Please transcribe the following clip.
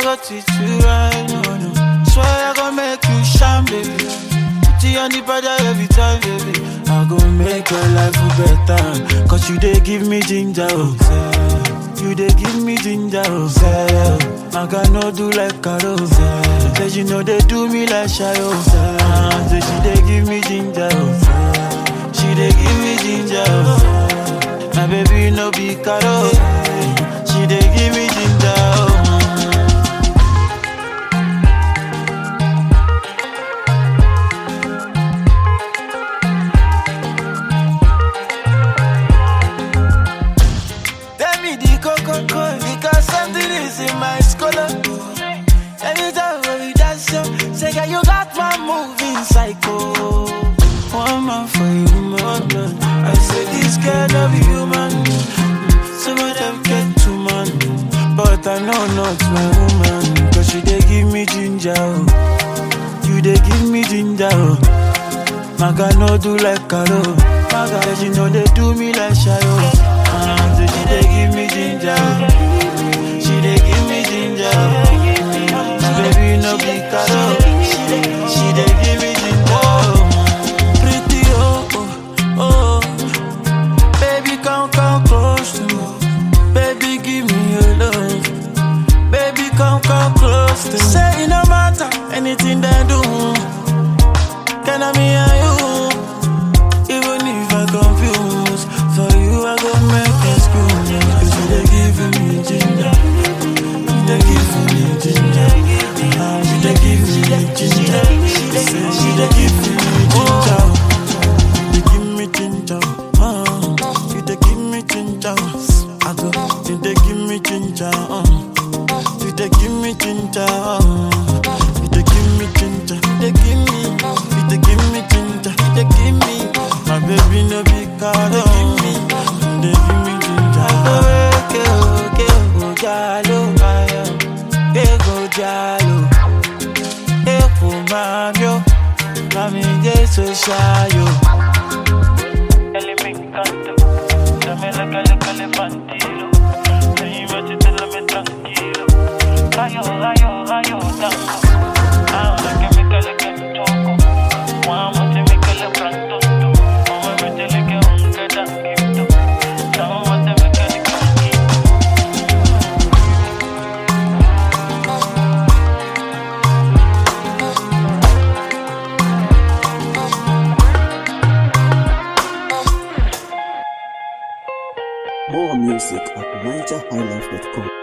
got it too right, no, no. Swear I gon' make you shine, baby. Put you on the brother every time, baby. I gon' make your life better. Cause you dey give me ginger, oh, say. You dey give me ginger, oh, say. I got no do like Carol, say. Say you know they do me like shy, oh, say. Say she dey give me ginger, oh, say. She dey give me ginger, oh, say. My baby no be Carol. She dey give me ginger, oh. Tell me the coco, because something is in my scholar. Anytime when we dance, say girl you got my moving psycho. One man for you, man. I say this girl love you, human. Some of them get too man, but I know not my woman. Cause she dey give me ginger, oh. You dey give me ginger, oh. Maga no do like Carol. Maga, she know they do me like Shayo. So she dey give me ginger, oh. She dey give me ginger, oh. My baby no be Carol. She dey give me ginger, oh. Pretty, oh, oh, oh. Baby, come close to me. Baby, give me your love. Baby, come close to me. Say it no matter anything they do. Can I me and you? Even if I confuse, for you I go make excuse. Cause you they giving me ginger. You they giving me ginger. You they giving me ginger. You they giving me ginger. You give me ginger. You they give me ginger. I go. You they give me ginger. You they give me ginger. You they give me ginger. You they give me. You they give me ginger. You they give me. My baby no be card. You they give me ginger. Okay, go jalo, go jalo. Go mamio, mami de so shayo. Elementanto, dame la cale pantilo. Ahí me tranquilo. Rayo, tango. Ahora que me cale que toco. Vamos a me cale pronto. Vamos a meterle que un quedanquito. Vamos a me cale More music at NigerHighlife.com.